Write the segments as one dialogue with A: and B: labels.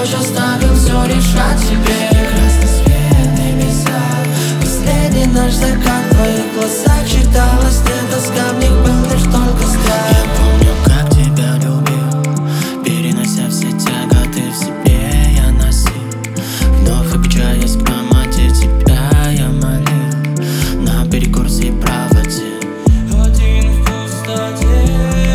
A: прочь, оставил все решать тебе. Красный свет, небеса, последний наш закат. В твоих глазах читалась не тоска, в них был лишь только страх.
B: Я помню, как тебя любил, перенося все тяготы в себе я носил. Вновь обучаясь грамоте, тебя я молил наперекор всей правоте.
A: Один в пустоте.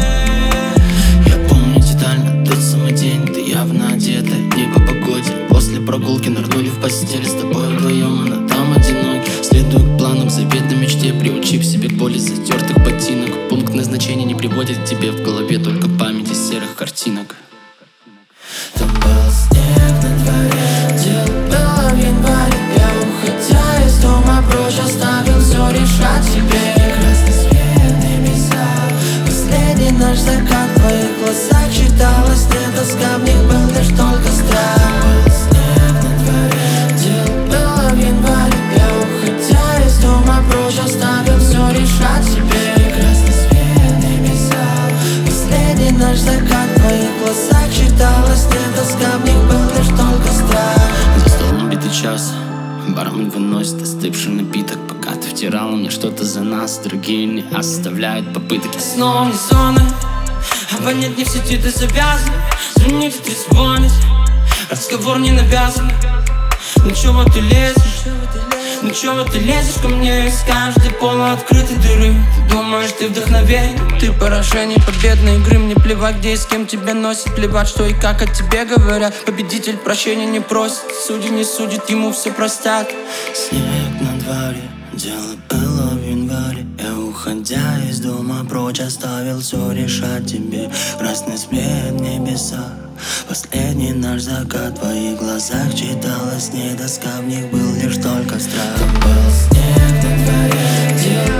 B: Я помню детально тот самый день, ты явно одета, не по погоде. После прогулки нырнули в постель, с тобой вдвоем, она там одиноки. Следуя к плану, к заветной мечте, приучив себе к боли затертых ботинок. Пункт назначения не приводит тебе в голове только память из серых картинок.
A: Там был снег на дворе, дело было в январе. Я, уходя из дома прочь, оставил все решать тебе. Красный свет, небеса, последний наш закат. В твоих глазах читалась не тоска, в них был лишь только страх. Был снег на дворе, дело было в январе. Я, уходя из дома прочь, оставил все решать тебе. Красный свет, небеса, последний наш закат. В твоих глазах читалась не тоска, в них был лишь только страх.
B: За столом битый час, бармен выносит остывший напиток. Пока ты втирала мне что-то за нас, другие не оставляют попыток.
A: Снова мне сонный, абонент не в сети, ты завязан. Звонит, ты звонишь, разговор не навязан. Ну чего ты лезешь? Ну чего ты лезешь ко мне из каждой полуоткрытой дыры? Ты думаешь, ты вдохновение, ты поражение победной игры. Мне плевать, где и с кем тебя носит, плевать, что и как о тебе говорят. Победитель прощения не просит, судьи не судят, ему все простят.
B: Снег на дворе, дело было в январе. Я, уходя из дома прочь, оставил все решать тебе. Красный свет, небеса, последний наш закат. В твоих глазах читалась не тоска, в них был лишь только страх.
A: Там был снег на дворе, дело